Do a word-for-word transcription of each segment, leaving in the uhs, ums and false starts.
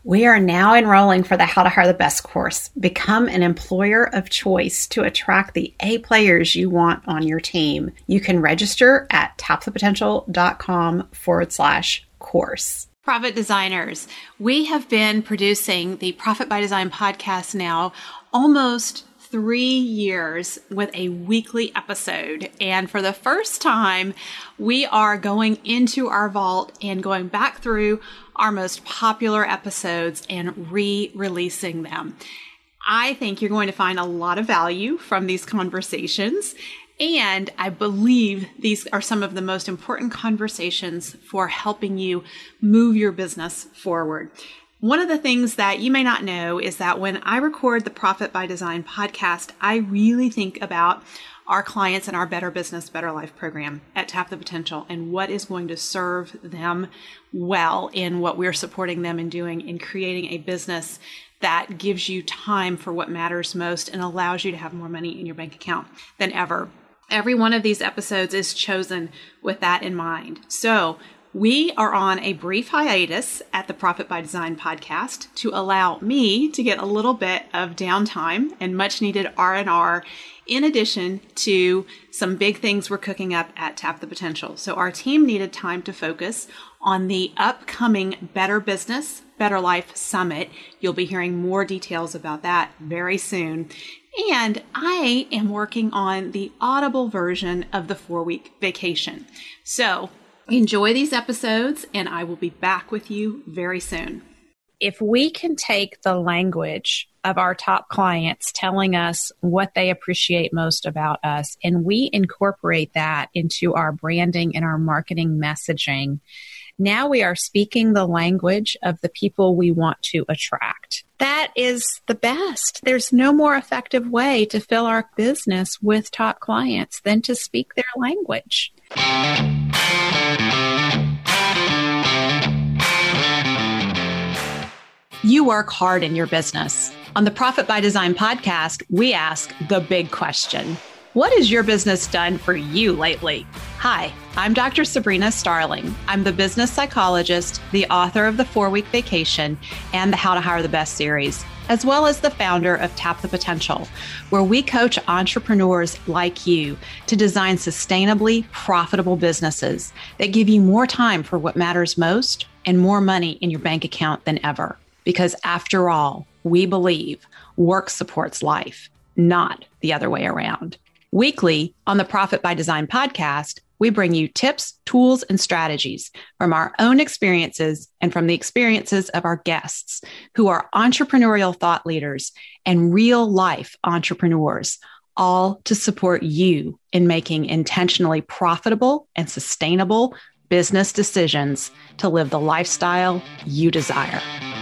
We are now enrolling for the How to Hire the Best course. Become an employer of choice to attract the A players you want on your team. You can register at tapthepotential.com forward slash course. Profit Designers, we have been producing the Profit by Design podcast now almost three years with a weekly episode. And for the first time, we are going into our vault and going back through our most popular episodes and re-releasing them. I think you're going to find a lot of value from these conversations. And I believe these are some of the most important conversations for helping you move your business forward. One of the things that you may not know is that when I record the Profit by Design podcast, I really think about our clients and our Better Business, Better Life program at Tap the Potential and what is going to serve them well in what we're supporting them in doing in creating a business that gives you time for what matters most and allows you to have more money in your bank account than ever. Every one of these episodes is chosen with that in mind. So we are on a brief hiatus at the Profit by Design podcast to allow me to get a little bit of downtime and much needed R and R in addition to some big things we're cooking up at Tap the Potential. So our team needed time to focus on the upcoming Better Business, Better Life Summit. You'll be hearing more details about that very soon. And I am working on the Audible version of the four-week vacation. So enjoy these episodes, and I will be back with you very soon. If we can take the language of our top clients telling us what they appreciate most about us, and we incorporate that into our branding and our marketing messaging, now we are speaking the language of the people we want to attract. That is the best. There's no more effective way to fill our business with top clients than to speak their language. You work hard in your business. On the Profit by Design podcast, we ask the big question. What has your business done for you lately? Hi, I'm Doctor Sabrina Starling. I'm the business psychologist, the author of the four-week vacation and the How to Hire the Best series, as well as the founder of Tap the Potential, where we coach entrepreneurs like you to design sustainably profitable businesses that give you more time for what matters most and more money in your bank account than ever. Because after all, we believe work supports life, not the other way around. Weekly on the Profit by Design podcast, we bring you tips, tools, and strategies from our own experiences and from the experiences of our guests who are entrepreneurial thought leaders and real life entrepreneurs, all to support you in making intentionally profitable and sustainable business decisions to live the lifestyle you desire.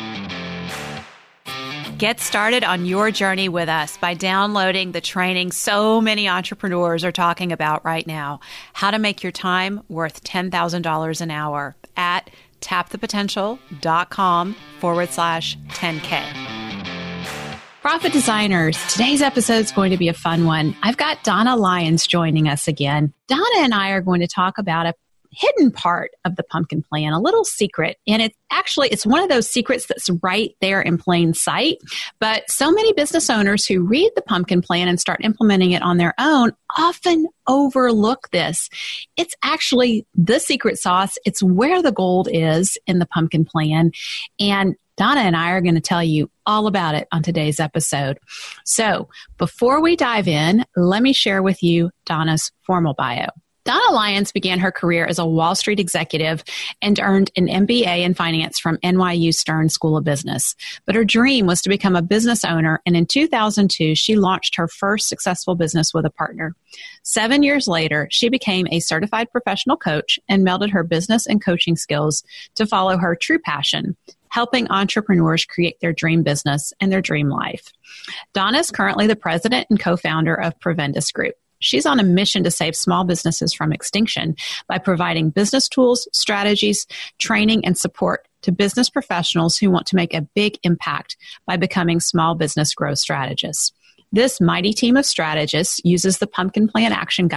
Get started on your journey with us by downloading the training so many entrepreneurs are talking about right now, how to make your time worth ten thousand dollars an hour at tapthepotential.com forward slash 10K. Profit Designers, today's episode is going to be a fun one. I've got Donna Lyons joining us again. Donna and I are going to talk about a hidden part of the pumpkin plan, a little secret. And it's actually, it's one of those secrets that's right there in plain sight. But so many business owners who read the pumpkin plan and start implementing it on their own often overlook this. It's actually the secret sauce. It's where the gold is in the pumpkin plan. And Donna and I are going to tell you all about it on today's episode. So before we dive in, let me share with you Donna's formal bio. Donna Lyons began her career as a Wall Street executive and earned an M B A in finance from N Y U Stern School of Business. But her dream was to become a business owner, and in two thousand two, she launched her first successful business with a partner. Seven years later, she became a certified professional coach and melded her business and coaching skills to follow her true passion, helping entrepreneurs create their dream business and their dream life. Donna is currently the president and co-founder of Prevendus Group. She's on a mission to save small businesses from extinction by providing business tools, strategies, training, and support to business professionals who want to make a big impact by becoming small business growth strategists. This mighty team of strategists uses the Pumpkin Plan Action Guide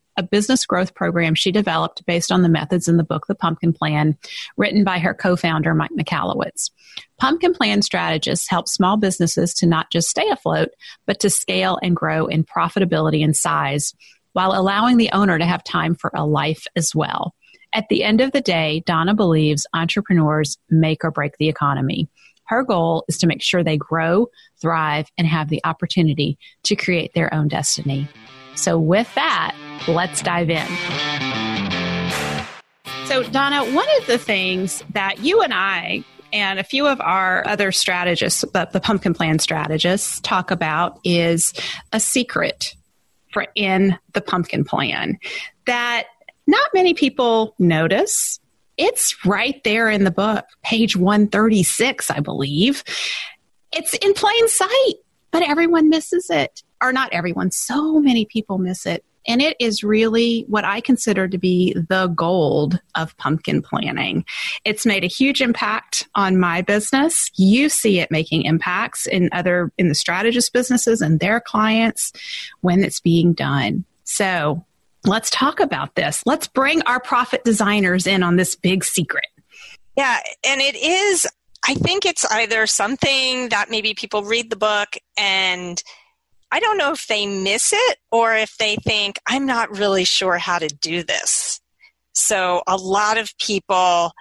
a business growth program she developed based on the methods in the book, The Pumpkin Plan, written by her co-founder, Mike Michalowicz. Pumpkin Plan strategists help small businesses to not just stay afloat, but to scale and grow in profitability and size, while allowing the owner to have time for a life as well. At the end of the day, Donna believes entrepreneurs make or break the economy. Her goal is to make sure they grow, thrive, and have the opportunity to create their own destiny. So with that, let's dive in. So Donna, one of the things that you and I and a few of our other strategists, the, the Pumpkin Plan strategists, talk about is a secret for in the Pumpkin Plan that not many people notice. It's right there in the book, page one thirty-six, I believe. It's in plain sight, but everyone misses it. Or not everyone, so many people miss it. And it is really what I consider to be the gold of pumpkin planning. It's made a huge impact on my business. You see it making impacts in other, in the strategist businesses and their clients when it's being done. So let's talk about this. Let's bring our profit designers in on this big secret. Yeah, and it is, I think it's either something that maybe people read the book and I don't know if they miss it or if they think, I'm not really sure how to do this. So a lot of people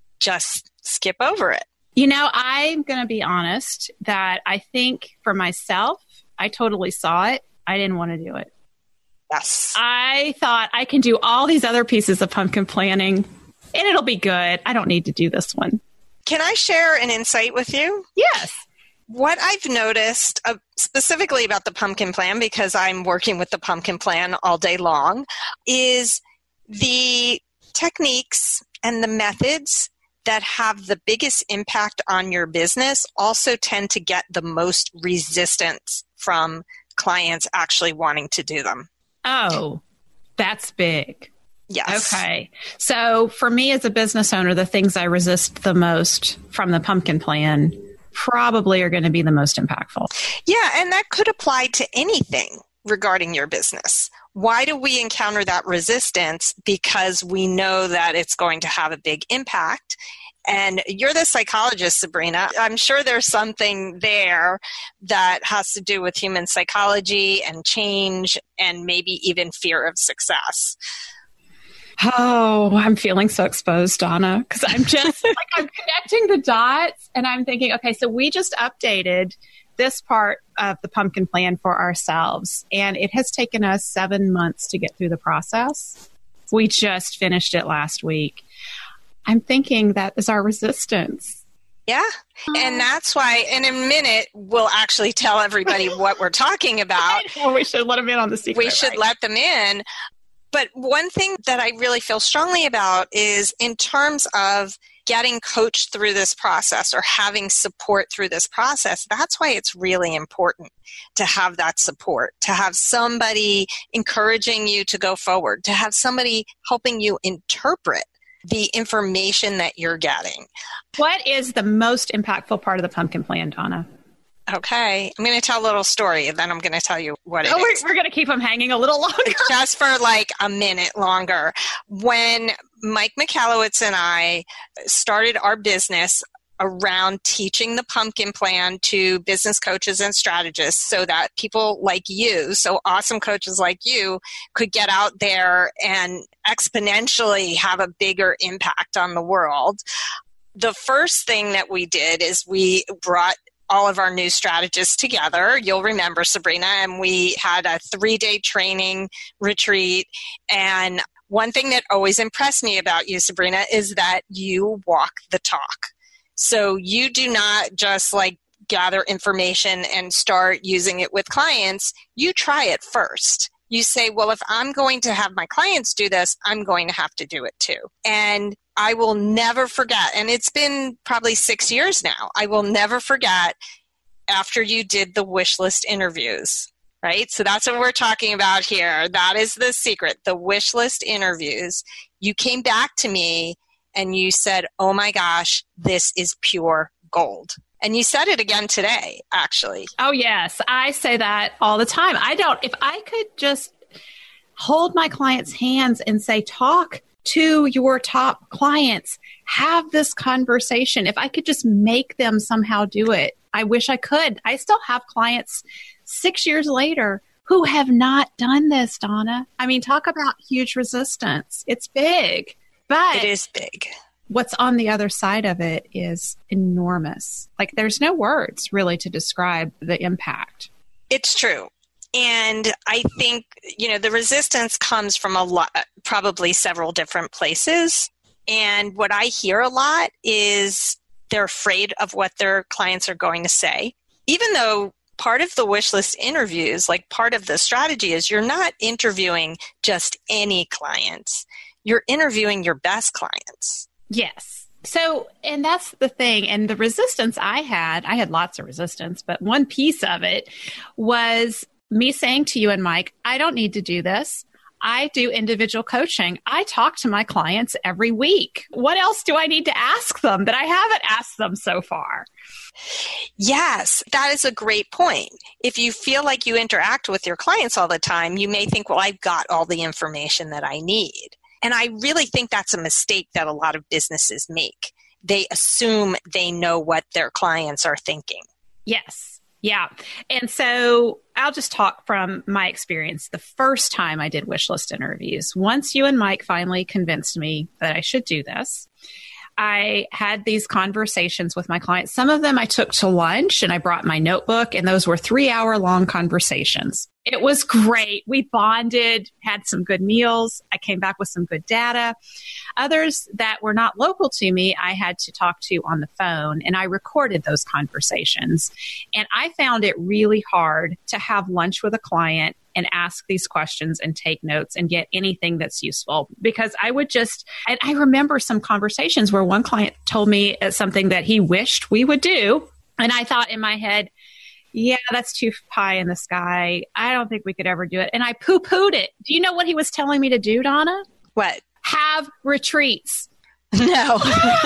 just skip over it. You know, I'm going to be honest that I think for myself, I totally saw it. I didn't want to do it. Yes. I thought I can do all these other pieces of pumpkin planning and it'll be good. I don't need to do this one. Can I share an insight with you? Yes. What I've noticed uh, specifically about the Pumpkin Plan, because I'm working with the Pumpkin Plan all day long, is the techniques and the methods that have the biggest impact on your business also tend to get the most resistance from clients actually wanting to do them. Oh, that's big. Yes. Okay. So for me as a business owner, the things I resist the most from the Pumpkin Plan probably are going to be the most impactful. Yeah, and that could apply to anything regarding your business. Why do we encounter that resistance? Because we know that it's going to have a big impact. And you're the psychologist, Sabrina. I'm sure there's something there that has to do with human psychology and change and maybe even fear of success. Oh, I'm feeling so exposed, Donna, because I'm just like, I'm connecting the dots and I'm thinking, okay, so we just updated this part of the Pumpkin Plan for ourselves, and it has taken us seven months to get through the process. We just finished it last week. I'm thinking that is our resistance. Yeah. And that's why in a minute, we'll actually tell everybody what we're talking about. Well, we should let them in on the secret. We should right? let them in. But one thing that I really feel strongly about is in terms of getting coached through this process or having support through this process, that's why it's really important to have that support, to have somebody encouraging you to go forward, to have somebody helping you interpret the information that you're getting. What is the most impactful part of the Pumpkin Plan, Donna? Okay, I'm going to tell a little story, and then I'm going to tell you what it oh, is. We're, we're going to keep them hanging a little longer. Just for like a minute longer. When Mike Michalowicz and I started our business around teaching the Pumpkin Plan to business coaches and strategists so that people like you, so awesome coaches like you, could get out there and exponentially have a bigger impact on the world. The first thing that we did is we brought all of our new strategists together. You'll remember, Sabrina, and we had a three-day training retreat. And one thing that always impressed me about you, Sabrina, is that you walk the talk. So you do not just like gather information and start using it with clients. You try it first. You say, well, if I'm going to have my clients do this, I'm going to have to do it too. And I will never forget, and it's been probably six years now, I will never forget after you did the wish list interviews, right? So that's what we're talking about here. That is the secret, the wish list interviews. You came back to me and you said, oh my gosh, this is pure gold. And you said it again today, actually. Oh, yes. I say that all the time. I don't, if I could just hold my clients' hands and say, talk to your top clients. Have this conversation. If I could just make them somehow do it, I wish I could. I still have clients six years later who have not done this, Donna. I mean, talk about huge resistance. It's big, but it is big. What's on the other side of it is enormous. Like, there's no words really to describe the impact. It's true. And I think, you know, the resistance comes from a lot, probably several different places. And what I hear a lot is they're afraid of what their clients are going to say, even though part of the wish list interviews, like part of the strategy is you're not interviewing just any clients. You're interviewing your best clients. Yes. So, and that's the thing. And the resistance I had, I had lots of resistance, but one piece of it was me saying to you and Mike, I don't need to do this. I do individual coaching. I talk to my clients every week. What else do I need to ask them that I haven't asked them so far? Yes, that is a great point. If you feel like you interact with your clients all the time, you may think, well, I've got all the information that I need. And I really think that's a mistake that a lot of businesses make. They assume they know what their clients are thinking. Yes. Yeah. And so I'll just talk from my experience. The first time I did wish list interviews, once you and Mike finally convinced me that I should do this, I had these conversations with my clients. Some of them I took to lunch and I brought my notebook, and those were three hour long conversations. It was great. We bonded, had some good meals. I came back with some good data. Others that were not local to me, I had to talk to on the phone, and I recorded those conversations. And I found it really hard to have lunch with a client and ask these questions and take notes and get anything that's useful, because I would just, and I remember some conversations where one client told me something that he wished we would do. And I thought in my head, yeah, that's too pie in the sky. I don't think we could ever do it. And I poo-pooed it. Do you know what he was telling me to do, Donna? What? Have retreats. No.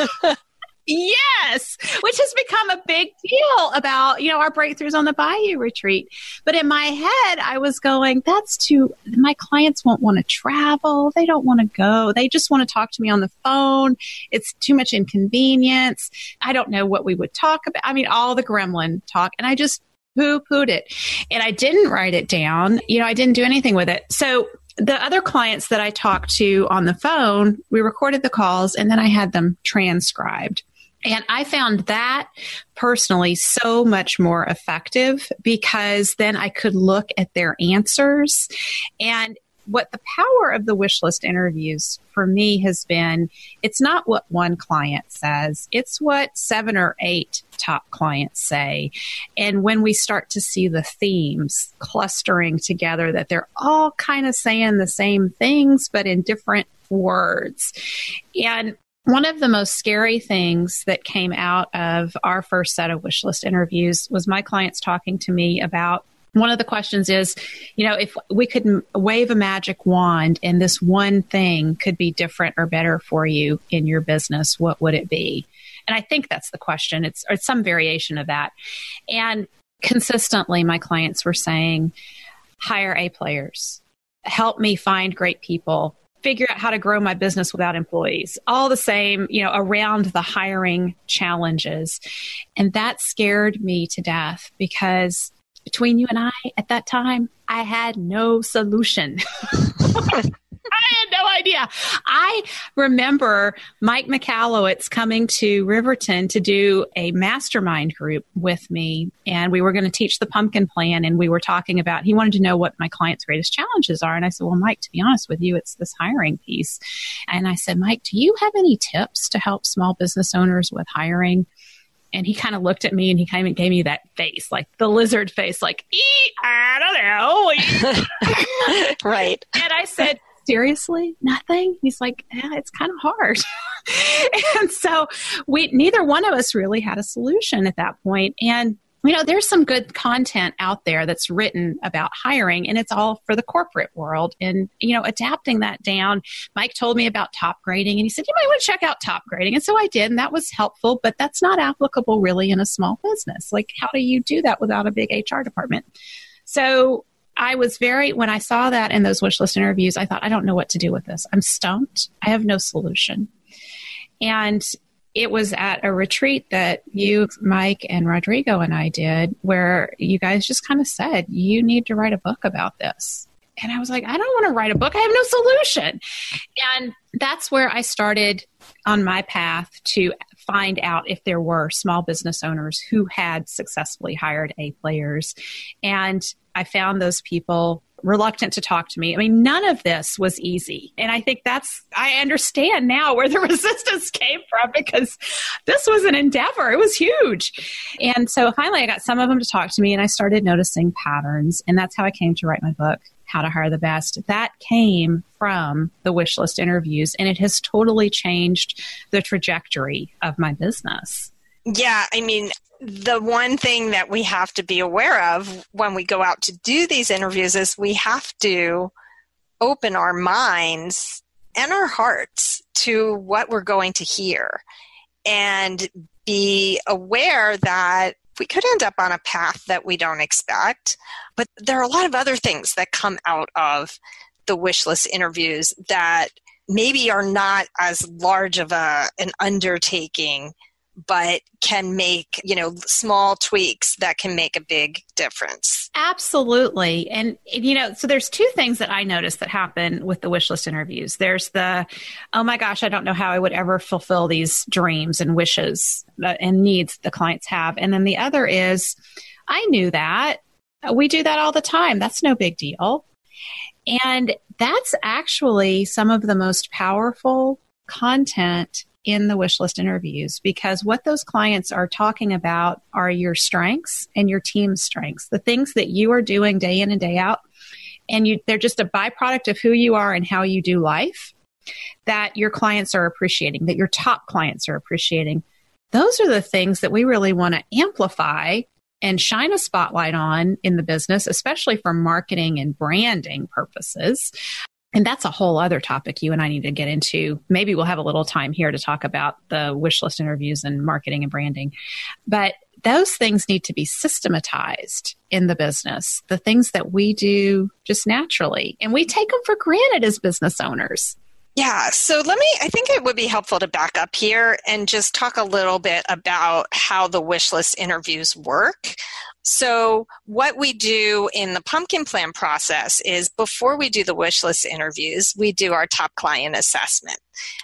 Yes, which has become a big deal about, you know, our breakthroughs on the Bayou retreat. But in my head, I was going, that's too, my clients won't want to travel. They don't want to go. They just want to talk to me on the phone. It's too much inconvenience. I don't know what we would talk about. I mean, all the gremlin talk. And I just poo-pooed it. And I didn't write it down. You know, I didn't do anything with it. So the other clients that I talked to on the phone, we recorded the calls and then I had them transcribed. And I found that personally so much more effective, because then I could look at their answers. And what the power of the wish list interviews for me has been, it's not what one client says, it's what seven or eight top clients say. And when we start to see the themes clustering together, that they're all kind of saying the same things, but in different words. And one of the most scary things that came out of our first set of wish list interviews was my clients talking to me about, one of the questions is, you know, if we could m- wave a magic wand and this one thing could be different or better for you in your business, what would it be? And I think that's the question. It's, or some variation of that. And consistently, my clients were saying, hire A players, help me find great people, figure out how to grow my business without employees, all the same, you know, around the hiring challenges. And that scared me to death, because between you and I at that time, I had no solution. I had no idea. I remember Mike Michalowicz coming to Riverton to do a mastermind group with me, and we were going to teach the pumpkin plan, and we were talking about, he wanted to know what my clients' greatest challenges are. And I said, well, Mike, to be honest with you, it's this hiring piece. And I said, Mike, do you have any tips to help small business owners with hiring? And he kind of looked at me and he kind of gave me that face, like the lizard face, like, I don't know. Right. And I said, seriously, nothing? He's like, yeah, it's kind of hard. And so we, neither one of us really had a solution at that point. And, you know, there's some good content out there that's written about hiring, and it's all for the corporate world. And, you know, adapting that down, Mike told me about top grading, and he said, you might want to check out top grading. And so I did, and that was helpful, but that's not applicable really in a small business. Like, how do you do that without a big H R department? So I was very, when I saw that in those wish list interviews, I thought, I don't know what to do with this. I'm stumped. I have no solution. And it was at a retreat that you, Mike, and Rodrigo and I did, where you guys just kind of said, you need to write a book about this. And I was like, I don't want to write a book. I have no solution. And that's where I started on my path to find out if there were small business owners who had successfully hired A players. And I found those people reluctant to talk to me. I mean, none of this was easy. And I think that's, I understand now where the resistance came from, because this was an endeavor. It was huge. And so finally I got some of them to talk to me, and I started noticing patterns. And that's how I came to write my book, How to Hire the Best. That came from the wish list interviews, and it has totally changed the trajectory of my business. Yeah, I mean, the one thing that we have to be aware of when we go out to do these interviews is we have to open our minds and our hearts to what we're going to hear, and be aware that we could end up on a path that we don't expect. But there are a lot of other things that come out of the wish list interviews that maybe are not as large of a an undertaking, but can make, you know, small tweaks that can make a big difference. Absolutely. And, you know, so there's two things that I noticed that happen with the wish list interviews. There's the, oh my gosh, I don't know how I would ever fulfill these dreams and wishes and needs the clients have. And then the other is, I knew that. We do that all the time. That's no big deal. And that's actually some of the most powerful content in the wish list interviews, because what those clients are talking about are your strengths and your team's strengths, the things that you are doing day in and day out. And you, they're just a byproduct of who you are and how you do life, that your clients are appreciating, that your top clients are appreciating. Those are the things that we really want to amplify and shine a spotlight on in the business, especially for marketing and branding purposes. And that's a whole other topic you and I need to get into. Maybe we'll have a little time here to talk about the wish list interviews and marketing and branding. But those things need to be systematized in the business, the things that we do just naturally. And we take them for granted as business owners. Yeah. So let me, I think it would be helpful to back up here and just talk a little bit about how the wish list interviews work. So what we do in the pumpkin plan process is, before we do the wish list interviews, we do our top client assessment.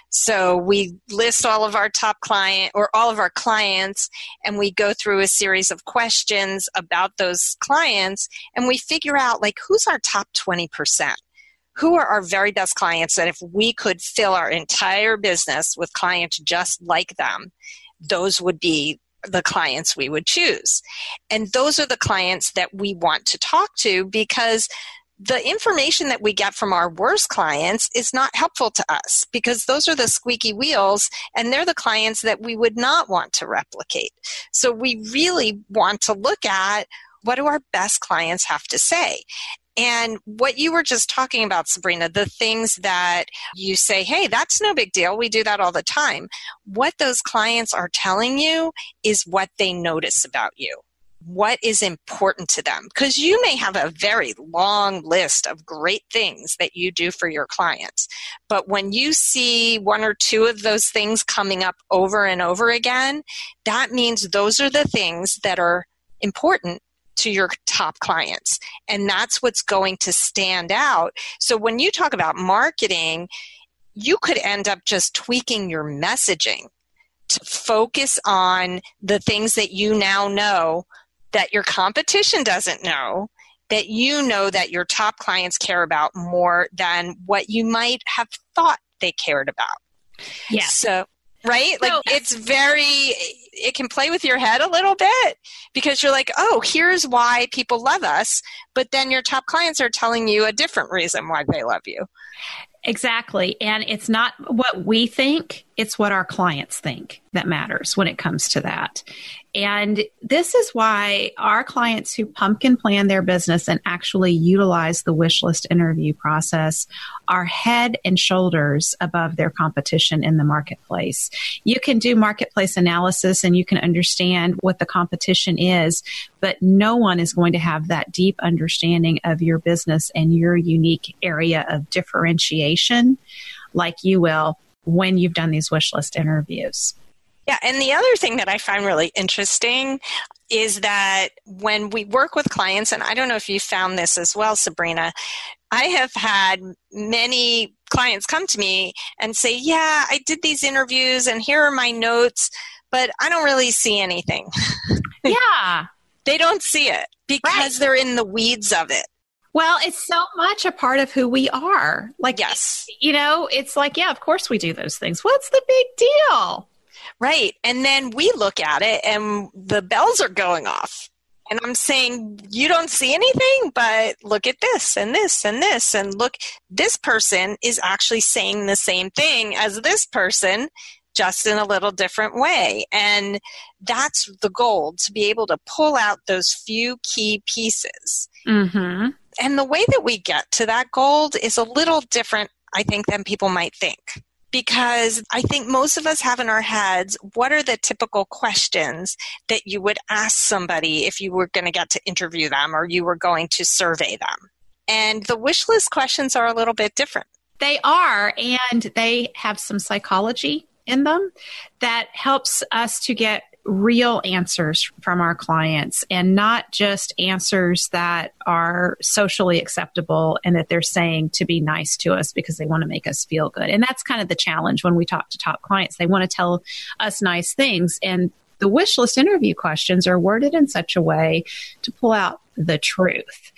So we list all of our top client or all of our clients, and we go through a series of questions about those clients, and we figure out, like, who's our top twenty percent? Who are our very best clients that if we could fill our entire business with clients just like them, those would be the clients we would choose. And those are the clients that we want to talk to, because the information that we get from our worst clients is not helpful to us, because those are the squeaky wheels and they're the clients that we would not want to replicate. So we really want to look at, what do our best clients have to say? And what you were just talking about, Sabrina, the things that you say, hey, that's no big deal. We do that all the time. What those clients are telling you is what they notice about you. What is important to them? Because you may have a very long list of great things that you do for your clients. But when you see one or two of those things coming up over and over again, that means those are the things that are important to your top clients. And that's what's going to stand out. So when you talk about marketing, you could end up just tweaking your messaging to focus on the things that you now know that your competition doesn't know, that you know that your top clients care about more than what you might have thought they cared about. Yeah. So right? Like, it's very, it can play with your head a little bit, because you're like, oh, here's why people love us. But then your top clients are telling you a different reason why they love you. Exactly. And it's not what we think It's what our clients think that matters when it comes to that. And this is why our clients who pumpkin plan their business and actually utilize the wish list interview process are head and shoulders above their competition in the marketplace. You can do marketplace analysis and you can understand what the competition is, but no one is going to have that deep understanding of your business and your unique area of differentiation like you will when you've done these wish list interviews. Yeah, and the other thing that I find really interesting is that when we work with clients, and I don't know if you found this as well, Sabrina, I have had many clients come to me and say, yeah, I did these interviews and here are my notes, but I don't really see anything. Yeah. They don't see it because right. they're in the weeds of it. Well, it's so much a part of who we are. Like, yes. You know, it's like, yeah, of course we do those things. What's the big deal? Right. And then we look at it and the bells are going off. And I'm saying, you don't see anything, but look at this and this and this. And look, this person is actually saying the same thing as this person, just in a little different way. And that's the goal, to be able to pull out those few key pieces. Mm-hmm. And the way that we get to that gold is a little different, I think, than people might think. Because I think most of us have in our heads, what are the typical questions that you would ask somebody if you were going to get to interview them or you were going to survey them? And the wish list questions are a little bit different. They are, and they have some psychology in them that helps us to get real answers from our clients and not just answers that are socially acceptable and that they're saying to be nice to us because they want to make us feel good. And that's kind of the challenge when we talk to top clients. They want to tell us nice things. And the wish list interview questions are worded in such a way to pull out the truth.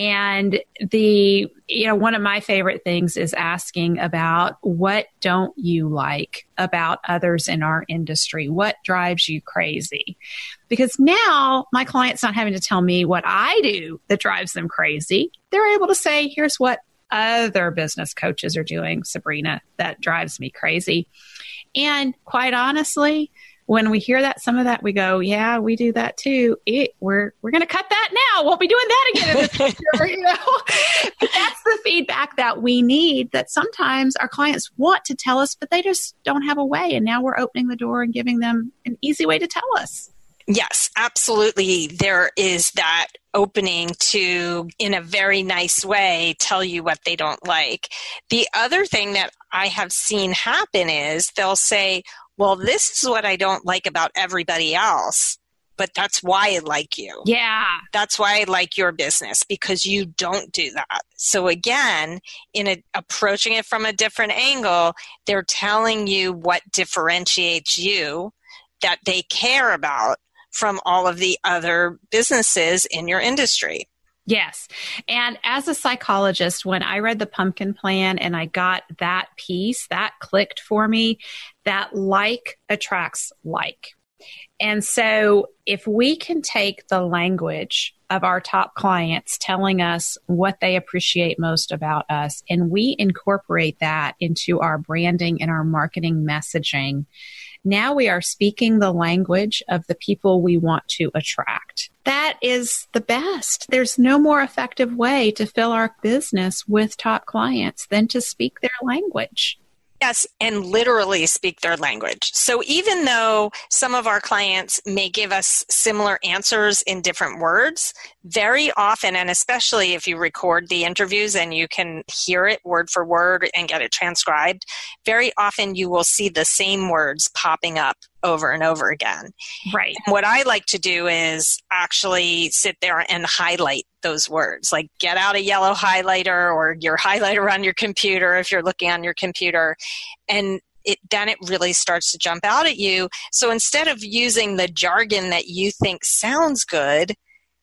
And the, you know, one of my favorite things is asking about what don't you like about others in our industry? What drives you crazy? Because now my client's not having to tell me what I do that drives them crazy. They're able to say, here's what other business coaches are doing, Sabrina, that drives me crazy. And quite honestly, when we hear that, some of that, we go, yeah, we do that too. It, we're we're going to cut that now. We'll be doing that again in the future. You know? But that's the feedback that we need, that sometimes our clients want to tell us, but they just don't have a way. And now we're opening the door and giving them an easy way to tell us. Yes, absolutely. There is that opening to, in a very nice way, tell you what they don't like. The other thing that I have seen happen is they'll say, well, this is what I don't like about everybody else, but that's why I like you. Yeah. That's why I like your business, because you don't do that. So again, in a, approaching it from a different angle, they're telling you what differentiates you that they care about from all of the other businesses in your industry. Yes. And as a psychologist, when I read the pumpkin plan and I got that piece, that clicked for me, that like attracts like. And so if we can take the language of our top clients telling us what they appreciate most about us, and we incorporate that into our branding and our marketing messaging, now we are speaking the language of the people we want to attract. That is the best. There's no more effective way to fill our business with top clients than to speak their language. Yes, and literally speak their language. So even though some of our clients may give us similar answers in different words, very often, and especially if you record the interviews and you can hear it word for word and get it transcribed, very often you will see the same words popping up over and over again. Right. And what I like to do is actually sit there and highlight those words, like get out a yellow highlighter or your highlighter on your computer if you're looking on your computer, and it then it really starts to jump out at you. So instead of using the jargon that you think sounds good,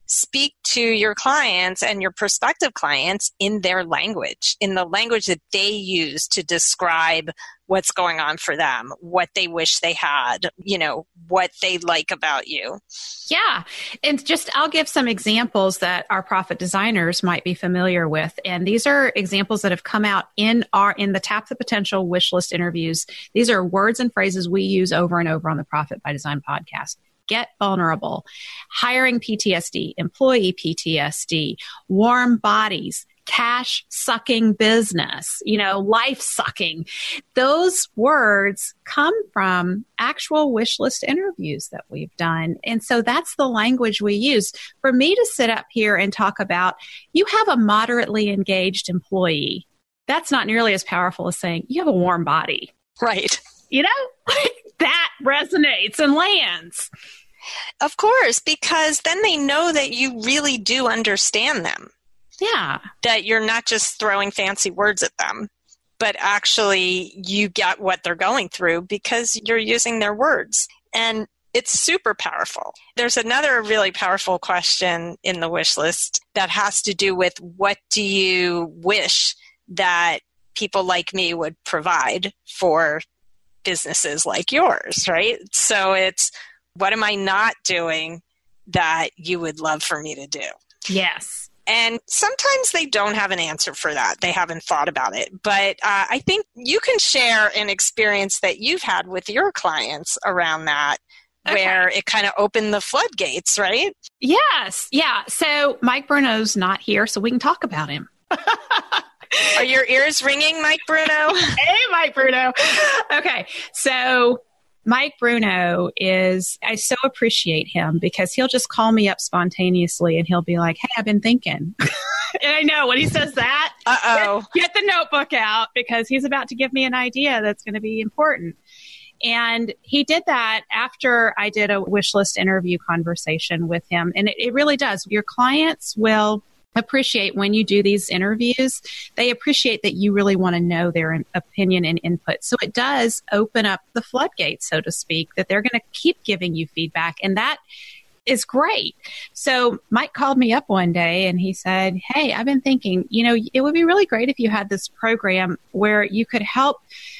speak to your clients and your prospective clients in their language, in the language that they use to describe what's going on for them, what they wish they had, you know, what they like about you. Yeah. And just, I'll give some examples that our profit designers might be familiar with. And these are examples that have come out in our, in the Tap the Potential wish list interviews. These are words and phrases we use over and over on the Profit by Design podcast. Get vulnerable, hiring P T S D, employee P T S D, warm bodies, cash sucking business, you know, life sucking. Those words come from actual wish list interviews that we've done. And so that's the language we use. For me to sit up here and talk about, you have a moderately engaged employee, that's not nearly as powerful as saying you have a warm body. Right. You know, that resonates and lands. Of course, because then they know that you really do understand them. Yeah. That you're not just throwing fancy words at them, but actually you get what they're going through because you're using their words. And it's super powerful. There's another really powerful question in the wish list that has to do with what do you wish that people like me would provide for businesses like yours, right? So it's, what am I not doing that you would love for me to do? Yes. And sometimes they don't have an answer for that. They haven't thought about it. But uh, I think you can share an experience that you've had with your clients around that, okay, where it kind of opened the floodgates, right? Yes. Yeah. So Mike Bruno's not here, so we can talk about him. Are your ears ringing, Mike Bruno? Hey, Mike Bruno. Okay. So Mike Bruno is, I so appreciate him because he'll just call me up spontaneously and he'll be like, hey, I've been thinking. And I know when he says that, uh-oh, get, get the notebook out because he's about to give me an idea that's going to be important. And he did that after I did a wish list interview conversation with him. And it, it really does. Your clients will appreciate when you do these interviews, they appreciate that you really want to know their opinion and input. So it does open up the floodgates, so to speak, that they're going to keep giving you feedback. And that is great. So Mike called me up one day and he said, hey, I've been thinking, you know, it would be really great if you had this program where you could help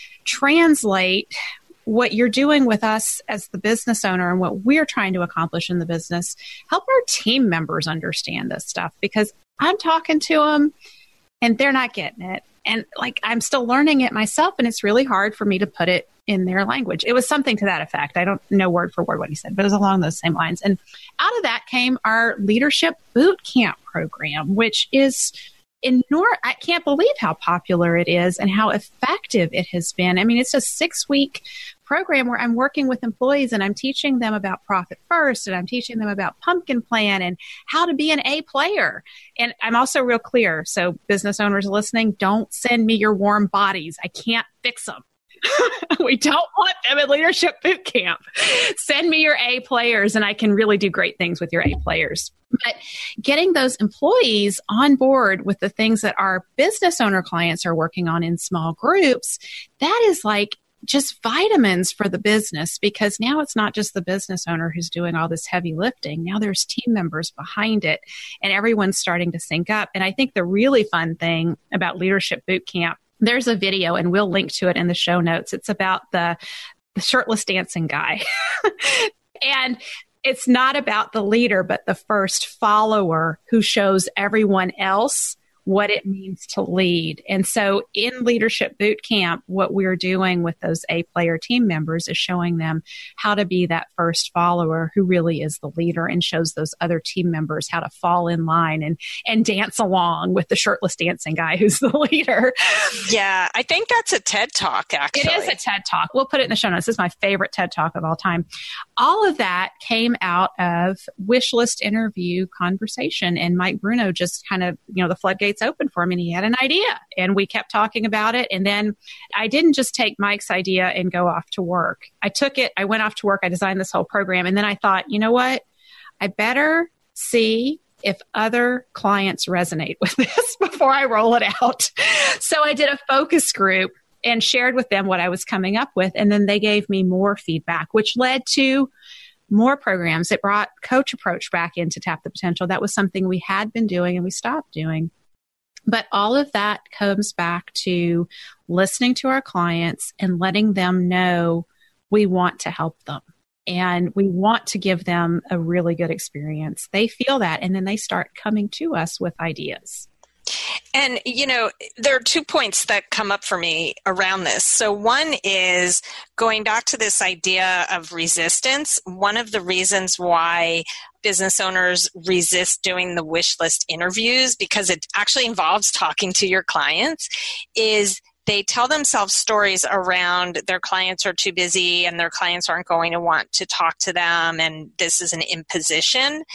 translate what you're doing with us as the business owner and what we're trying to accomplish in the business, help our team members understand this stuff because I'm talking to them and they're not getting it. And like, I'm still learning it myself and it's really hard for me to put it in their language. It was something to that effect. I don't know word for word what he said, but it was along those same lines. And out of that came our leadership boot camp program, which is Nor- I can't believe how popular it is and how effective it has been. I mean, it's a six-week program where I'm working with employees and I'm teaching them about Profit First and I'm teaching them about Pumpkin Plan and how to be an A player. And I'm also real clear. So business owners listening, don't send me your warm bodies. I can't fix them. We don't want them at Leadership Boot Camp. Send me your A players and I can really do great things with your A players. But getting those employees on board with the things that our business owner clients are working on in small groups, that is like just vitamins for the business because now it's not just the business owner who's doing all this heavy lifting. Now there's team members behind it and everyone's starting to sync up. And I think the really fun thing about Leadership Boot Camp, there's a video and we'll link to it in the show notes. It's about the, the shirtless dancing guy. And it's not about the leader, but the first follower who shows everyone else what it means to lead. And so in Leadership Boot Camp, what we're doing with those A-player team members is showing them how to be that first follower who really is the leader and shows those other team members how to fall in line and, and dance along with the shirtless dancing guy who's the leader. Yeah, I think that's a TED Talk, actually. It is a TED Talk. We'll put it in the show notes. This is my favorite TED Talk of all time. All of that came out of wish list interview conversation. And Mike Bruno just kind of, you know, the floodgates open for him and he had an idea and we kept talking about it. And then I didn't just take Mike's idea and go off to work. I took it, I went off to work, I designed this whole program. And then I thought, you know what? I better see if other clients resonate with this before I roll it out. So I did a focus group and shared with them what I was coming up with. And then they gave me more feedback, which led to more programs. It brought Coach Approach back into Tap the Potential. That was something we had been doing and we stopped doing. But all of that comes back to listening to our clients and letting them know we want to help them and we want to give them a really good experience. They feel that, and then they start coming to us with ideas. And, you know, there are two points that come up for me around this. So one is going back to this idea of resistance. One of the reasons why business owners resist doing the wish list interviews, because it actually involves talking to your clients, is they tell themselves stories around their clients are too busy and their clients aren't going to want to talk to them, and this is an imposition.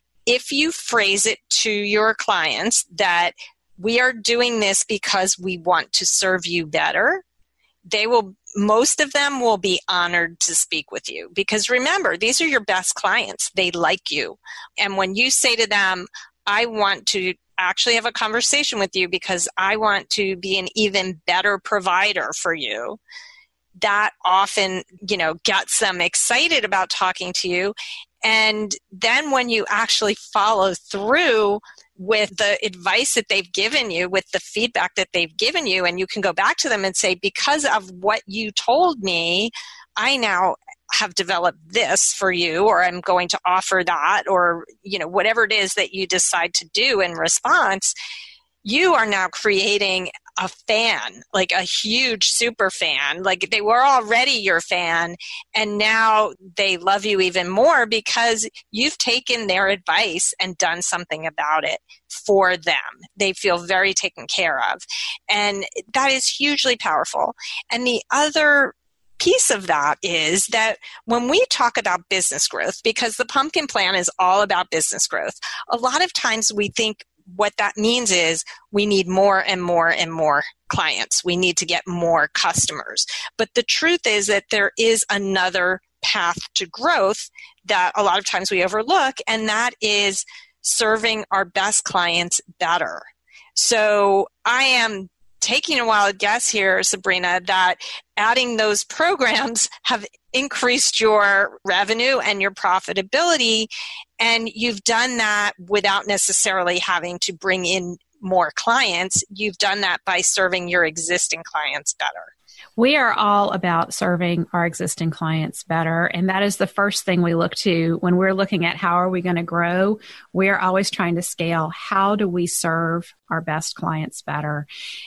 If you phrase it to your clients that we are doing this because we want to serve you better, they will, most of them will be honored to speak with you. Because remember, these are your best clients. They like you. And when you say to them, I want to actually have a conversation with you because I want to be an even better provider for you, that often, you know, gets them excited about talking to you. And then when you actually follow through with the advice that they've given you, with the feedback that they've given you, and you can go back to them and say, because of what you told me, I now have developed this for you, or I'm going to offer that, or, you know, whatever it is that you decide to do in response, you are now creating a fan, like a huge super fan. Like they were already your fan, and now they love you even more because you've taken their advice and done something about it for them. They feel very taken care of. And that is hugely powerful. And the other piece of that is that when we talk about business growth, because the Pumpkin Plan is all about business growth, a lot of times we think what that means is we need more and more and more clients. We need to get more customers. But the truth is that there is another path to growth that a lot of times we overlook, and that is serving our best clients better. So I am taking a wild guess here, Sabrina, that adding those programs have increased your revenue and your profitability, and you've done that without necessarily having to bring in more clients. You've done that by serving your existing clients better. We are all about serving our existing clients better. And that is the first thing we look to when we're looking at how are we going to grow. We're always trying to scale. How do we serve our best clients better?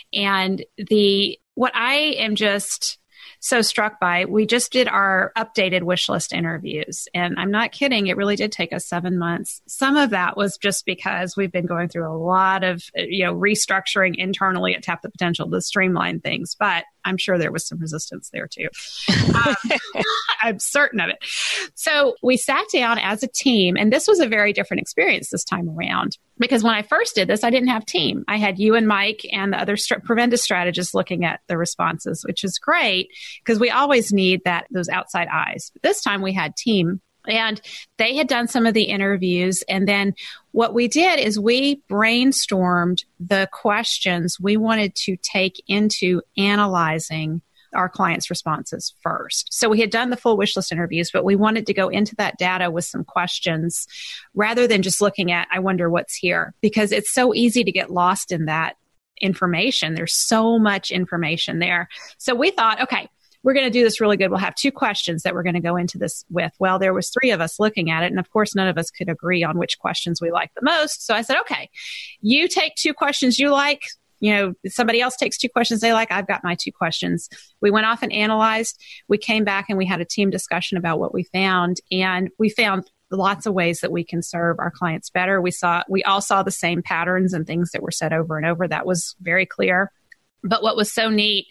And the what I am just so struck by, we just did our updated wish list interviews. And I'm not kidding, it really did take us seven months. Some of that was just because we've been going through a lot of, you know, restructuring internally at Tap the Potential to streamline things. But I'm sure there was some resistance there too. Um, I'm certain of it. So we sat down as a team, and this was a very different experience this time around. Because when I first did this, I didn't have a team. I had you and Mike and the other st- Preventa strategists looking at the responses, which is great because we always need that those outside eyes. But this time we had team. And they had done some of the interviews. And then what we did is we brainstormed the questions we wanted to take into analyzing our clients' responses first. So we had done the full wish list interviews, but we wanted to go into that data with some questions rather than just looking at, I wonder what's here, because it's so easy to get lost in that information. There's so much information there. So we thought, okay, we're going to do this really good. We'll have two questions that we're going to go into this with. Well, there was three of us looking at it. And of course, none of us could agree on which questions we liked the most. So I said, okay, you take two questions you like. You know, somebody else takes two questions they like. I've got my two questions. We went off and analyzed. We came back and we had a team discussion about what we found. And we found lots of ways that we can serve our clients better. We saw, we all saw the same patterns and things that were said over and over. That was very clear. But what was so neat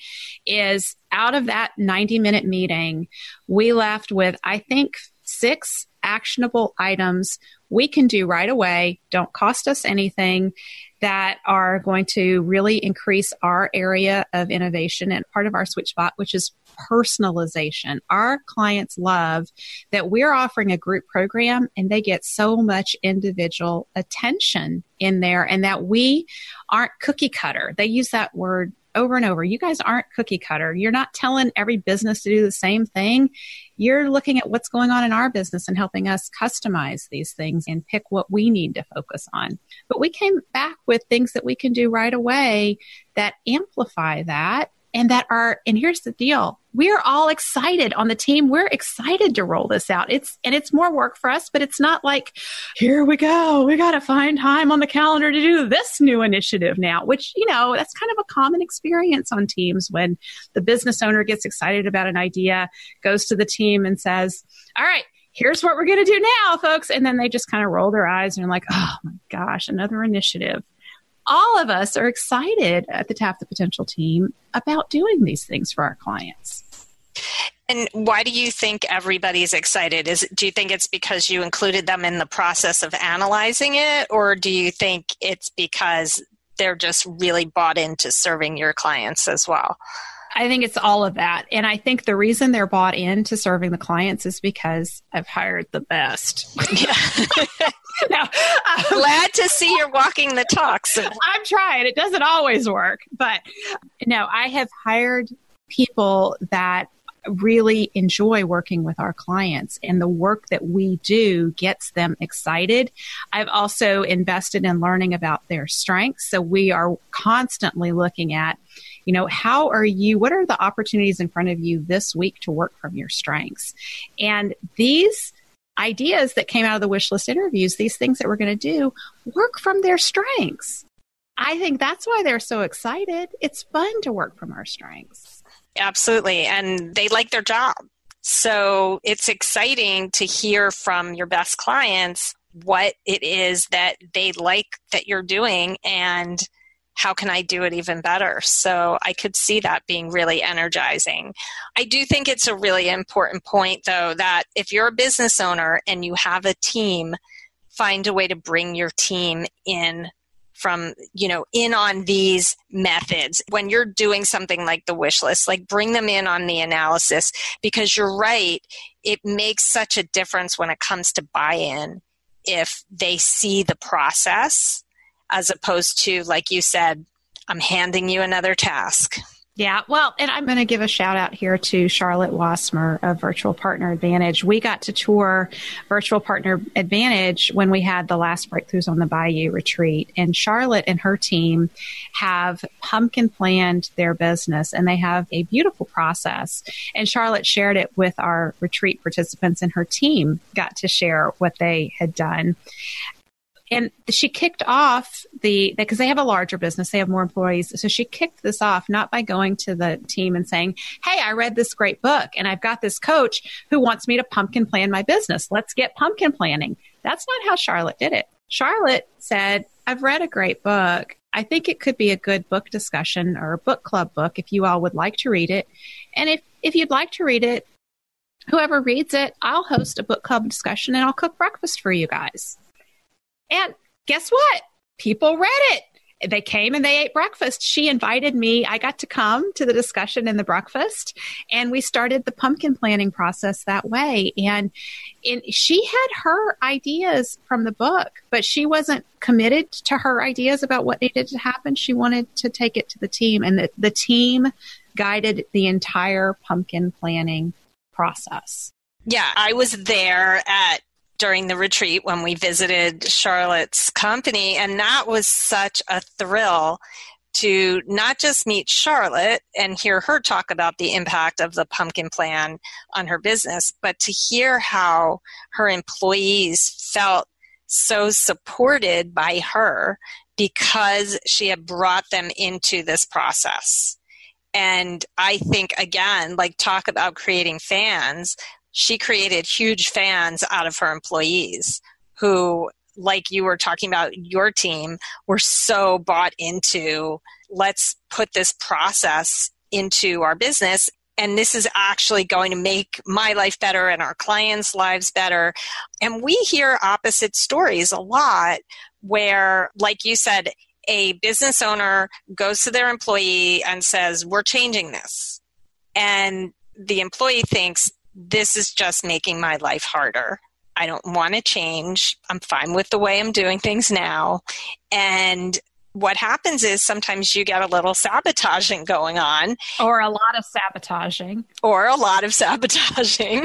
is out of that ninety minute meeting, we left with, I think, six actionable items we can do right away, don't cost us anything, that are going to really increase our area of innovation and part of our sweet spot, which is personalization. Our clients love that we're offering a group program and they get so much individual attention in there, and that we aren't cookie cutter. They use that word over and over, you guys aren't cookie cutter. You're not telling every business to do the same thing. You're looking at what's going on in our business and helping us customize these things and pick what we need to focus on. But we came back with things that we can do right away that amplify that. And that are, and here's the deal, we're all excited on the team. We're excited to roll this out. It's, and it's more work for us, but it's not like, here we go, we got to find time on the calendar to do this new initiative now, which, you know, that's kind of a common experience on teams when the business owner gets excited about an idea, goes to the team and says, all right, here's what we're going to do now, folks. And then they just kind of roll their eyes and are like, oh my gosh, another initiative. All of us are excited at the Tap the Potential team about doing these things for our clients. And why do you think everybody's excited? Is it, do you think it's because you included them in the process of analyzing it, or do you think it's because they're just really bought into serving your clients as well? I think it's all of that. And I think the reason they're bought into serving the clients is because I've hired the best. no, um, Glad to see you're walking the talk. So. I'm trying. It doesn't always work. But no, I have hired people that really enjoy working with our clients, and the work that we do gets them excited. I've also invested in learning about their strengths. So we are constantly looking at, you know, how are you, what are the opportunities in front of you this week to work from your strengths? And these ideas that came out of the wish list interviews, these things that we're going to do, work from their strengths. I think that's why they're so excited. It's fun to work from our strengths. Absolutely. And they like their job. So it's exciting to hear from your best clients what it is that they like that you're doing and how can I do it even better? So I could see that being really energizing. I do think it's a really important point, though, that if you're a business owner and you have a team, find a way to bring your team in from, you know, in on these methods. When you're doing something like the wish list, like bring them in on the analysis, because you're right, it makes such a difference when it comes to buy-in if they see the process as opposed to, like you said, I'm handing you another task. Yeah, well, and I'm going to give a shout out here to Charlotte Wassmer of Virtual Partner Advantage. We got to tour Virtual Partner Advantage when we had the last Breakthroughs on the Bayou retreat. And Charlotte and her team have pumpkin planned their business, and they have a beautiful process. And Charlotte shared it with our retreat participants, and her team got to share what they had done. And she kicked off the, because they have a larger business, they have more employees. So she kicked this off not by going to the team and saying, hey, I read this great book and I've got this coach who wants me to pumpkin plan my business. Let's get pumpkin planning. That's not how Charlotte did it. Charlotte said, I've read a great book. I think it could be a good book discussion or a book club book if you all would like to read it. And if, if you'd like to read it, whoever reads it, I'll host a book club discussion and I'll cook breakfast for you guys. And guess what? People read it. They came and they ate breakfast. She invited me. I got to come to the discussion and the breakfast, and we started the pumpkin planning process that way. And, and she had her ideas from the book, but she wasn't committed to her ideas about what needed to happen. She wanted to take it to the team, and the, the team guided the entire pumpkin planning process. Yeah, I was there at during the retreat when we visited Charlotte's company. And that was such a thrill to not just meet Charlotte and hear her talk about the impact of the pumpkin plan on her business, but to hear how her employees felt so supported by her because she had brought them into this process. And I think, again, like talk about creating fans, she created huge fans out of her employees who, like you were talking about your team, were so bought into, let's put this process into our business. And this is actually going to make my life better and our clients' lives better. And we hear opposite stories a lot where, like you said, a business owner goes to their employee and says, we're changing this. And the employee thinks, this is just making my life harder. I don't want to change. I'm fine with the way I'm doing things now. And what happens is sometimes you get a little sabotaging going on. Or a lot of sabotaging. Or a lot of sabotaging.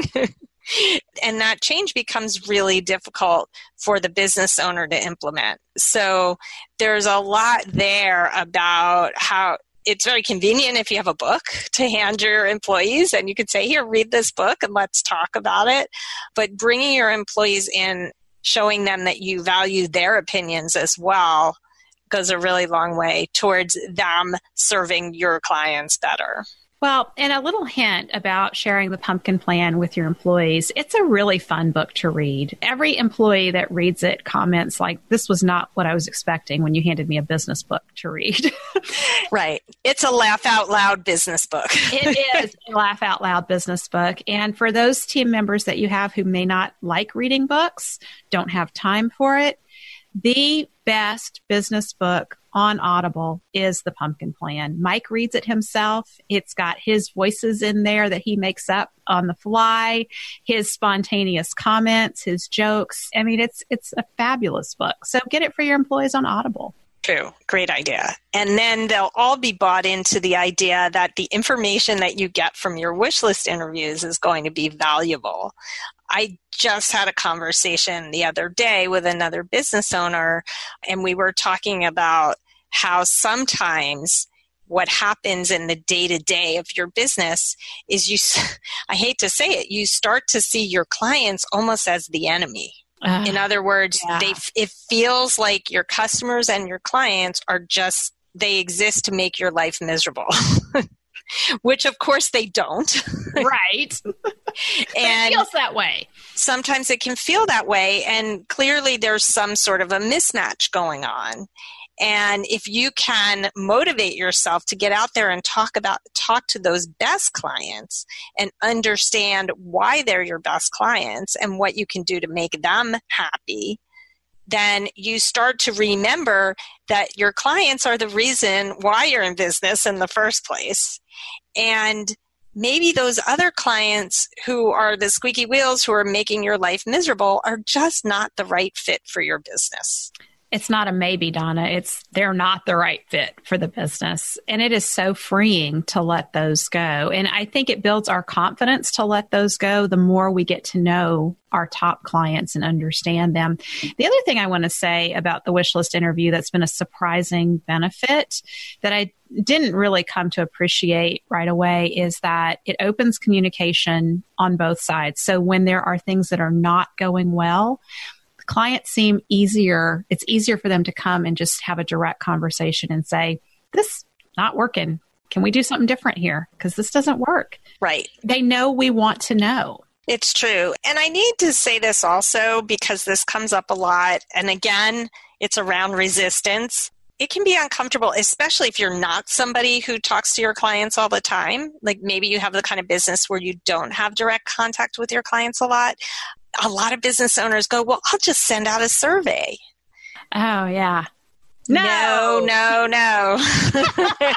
And that change becomes really difficult for the business owner to implement. So there's a lot there about how it's very convenient if you have a book to hand your employees and you could say, here, read this book and let's talk about it. But bringing your employees in, showing them that you value their opinions as well, goes a really long way towards them serving your clients better. Well, and a little hint about sharing the pumpkin plan with your employees. It's a really fun book to read. Every employee that reads it comments like, this was not what I was expecting when you handed me a business book to read. Right. It's a laugh out loud business book. It is a laugh out loud business book. And for those team members that you have who may not like reading books, don't have time for it, the best business book on Audible is The Pumpkin Plan. Mike reads it himself. It's got his voices in there that he makes up on the fly, his spontaneous comments, his jokes. I mean, it's it's a fabulous book. So get it for your employees on Audible. True. Great idea. And then they'll all be bought into the idea that the information that you get from your wish list interviews is going to be valuable. I just had a conversation the other day with another business owner, and we were talking about how sometimes what happens in the day-to-day of your business is you, I hate to say it, you start to see your clients almost as the enemy. Uh, in other words, yeah. they it feels like your customers and your clients are just, they exist to make your life miserable. Which, of course, they don't. Right. And it feels that way. Sometimes it can feel that way. And clearly there's some sort of a mismatch going on. And if you can motivate yourself to get out there and talk about, talk to those best clients and understand why they're your best clients and what you can do to make them happy, then you start to remember that your clients are the reason why you're in business in the first place. And maybe those other clients who are the squeaky wheels who are making your life miserable are just not the right fit for your business. It's not a maybe, Donna. It's they're not the right fit for the business. And it is so freeing to let those go. And I think it builds our confidence to let those go the more we get to know our top clients and understand them. The other thing I want to say about the wish list interview that's been a surprising benefit that I didn't really come to appreciate right away is that it opens communication on both sides. So when there are things that are not going well, clients seem easier. It's easier for them to come and just have a direct conversation and say, this not working. Can we do something different here? Because this doesn't work. Right. They know we want to know. It's true. And I need to say this also because this comes up a lot. And again, it's around resistance. It can be uncomfortable, especially if you're not somebody who talks to your clients all the time. Like maybe you have the kind of business where you don't have direct contact with your clients a lot. A lot of business owners go, well, I'll just send out a survey. Oh, yeah. No, no, no. No.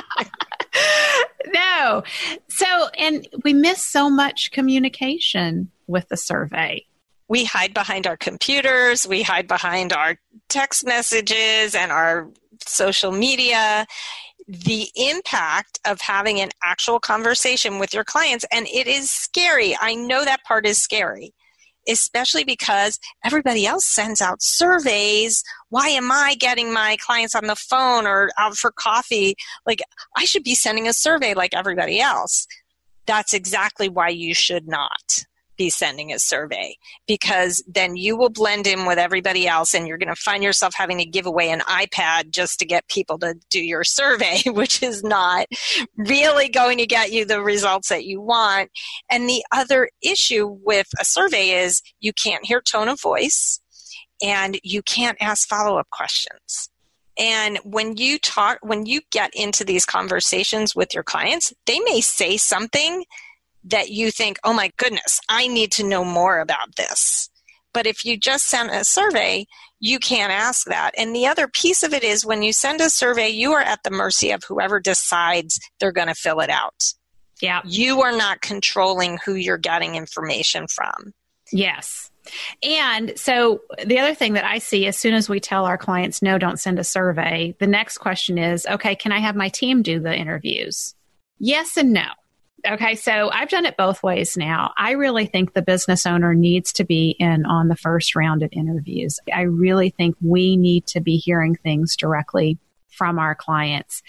No. So, and we miss so much communication with the survey. We hide behind our computers. We hide behind our text messages and our social media. The impact of having an actual conversation with your clients, and it is scary. I know that part is scary, especially because everybody else sends out surveys. Why am I getting my clients on the phone or out for coffee? Like, I should be sending a survey like everybody else. That's exactly why you should not be sending a survey, because then you will blend in with everybody else and you're going to find yourself having to give away an iPad just to get people to do your survey, which is not really going to get you the results that you want. And the other issue with a survey is you can't hear tone of voice and you can't ask follow-up questions. And when you talk, when you get into these conversations with your clients, they may say something that you think, oh my goodness, I need to know more about this. But if you just send a survey, you can't ask that. And the other piece of it is when you send a survey, you are at the mercy of whoever decides they're going to fill it out. Yeah. You are not controlling who you're getting information from. Yes. And so the other thing that I see as soon as we tell our clients, no, don't send a survey, the next question is, okay, can I have my team do the interviews? Yes and no. Okay, so I've done it both ways now. I really think the business owner needs to be in on the first round of interviews. I really think we need to be hearing things directly from our clients.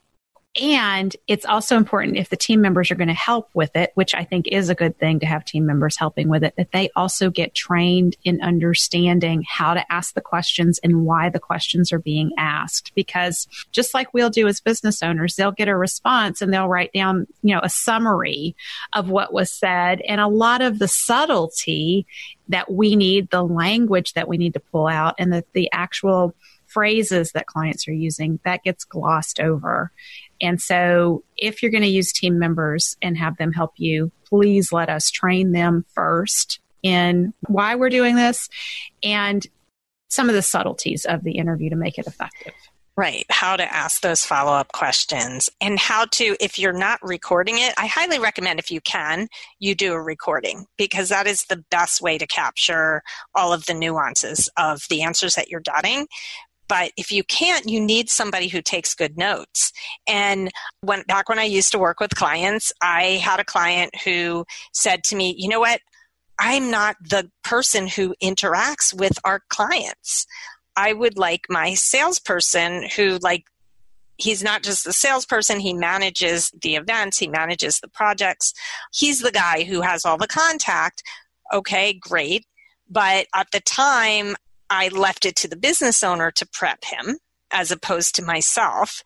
And it's also important if the team members are going to help with it, which I think is a good thing to have team members helping with it, that they also get trained in understanding how to ask the questions and why the questions are being asked. Because just like we'll do as business owners, they'll get a response and they'll write down, you know, a summary of what was said. And a lot of the subtlety that we need, the language that we need to pull out, and the, the actual phrases that clients are using, that gets glossed over. And so if you're going to use team members and have them help you, please let us train them first in why we're doing this and some of the subtleties of the interview to make it effective. Right. How to ask those follow-up questions and how to, if you're not recording it, I highly recommend if you can, you do a recording, because that is the best way to capture all of the nuances of the answers that you're getting. But if you can't, you need somebody who takes good notes. And when back when I used to work with clients, I had a client who said to me, you know what? I'm not the person who interacts with our clients. I would like my salesperson who, like, he's not just the salesperson, he manages the events, he manages the projects. He's the guy who has all the contact. Okay, great. But at the time, I left it to the business owner to prep him as opposed to myself.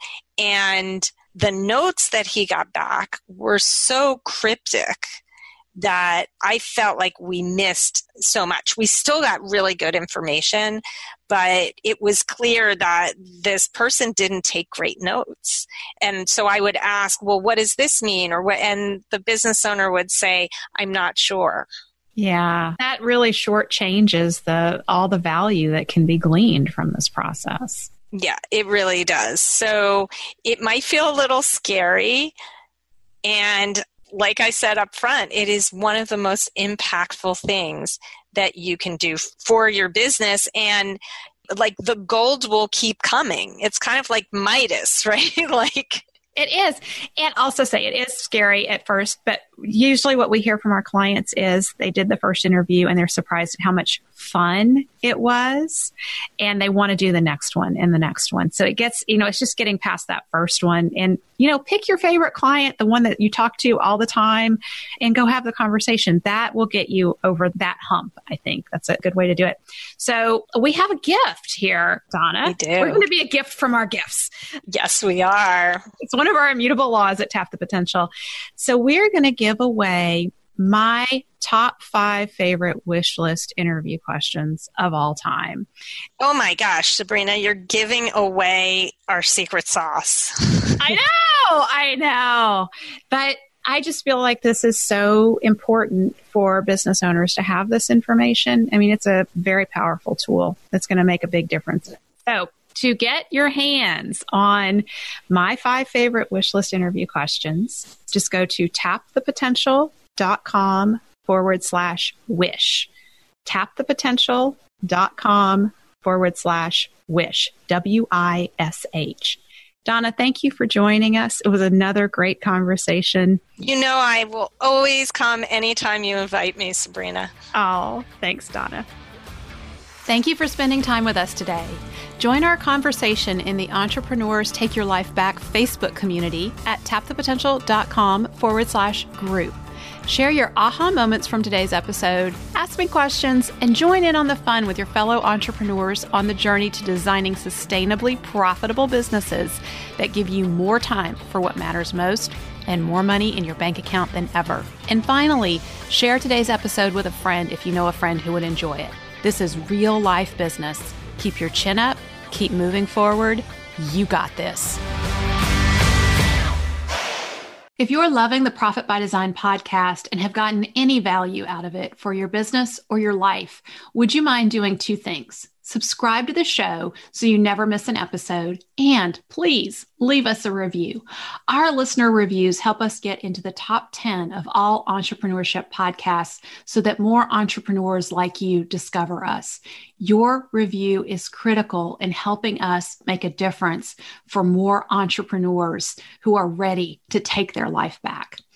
And the notes that he got back were so cryptic that I felt like we missed so much. We still got really good information, but it was clear that this person didn't take great notes. And so I would ask, well, what does this mean? Or what? And the business owner would say, I'm not sure. Yeah, that really shortchanges the all the value that can be gleaned from this process. Yeah, it really does. So it might feel a little scary. And like I said up front, it is one of the most impactful things that you can do for your business. And like the gold will keep coming. It's kind of like Midas, right? Like it is. And also say it is scary at first, but usually what we hear from our clients is they did the first interview and they're surprised at how much fun it was. And they want to do the next one and the next one. So it gets, you know, it's just getting past that first one. And, you know, pick your favorite client, the one that you talk to all the time, and go have the conversation. That will get you over that hump, I think. That's a good way to do it. So we have a gift here, Donna. We do. We're going to be a gift from our gifts. Yes, we are. It's one of our immutable laws at Tap the Potential. So we're going to give away my top five favorite wish list interview questions of all time. Oh my gosh, Sabrina, you're giving away our secret sauce. I know, I know. But I just feel like this is so important for business owners to have this information. I mean, it's a very powerful tool that's going to make a big difference. So to get your hands on my five favorite wish list interview questions, just go to tapthepotential.com forward slash wish. Tapthepotential.com forward slash wish. W I S H. Donna, thank you for joining us. It was another great conversation. You know, I will always come anytime you invite me, Sabrina. Oh, thanks, Donna. Thank you for spending time with us today. Join our conversation in the Entrepreneurs Take Your Life Back Facebook community at tapthepotential.com forward slash group. Share your aha moments from today's episode, ask me questions, and join in on the fun with your fellow entrepreneurs on the journey to designing sustainably profitable businesses that give you more time for what matters most and more money in your bank account than ever. And finally, share today's episode with a friend if you know a friend who would enjoy it. This is real life business. Keep your chin up, keep moving forward. You got this. If you're loving the Profit by Design podcast and have gotten any value out of it for your business or your life, would you mind doing two things? Subscribe to the show so you never miss an episode, and please leave us a review. Our listener reviews help us get into the top ten of all entrepreneurship podcasts so that more entrepreneurs like you discover us. Your review is critical in helping us make a difference for more entrepreneurs who are ready to take their life back.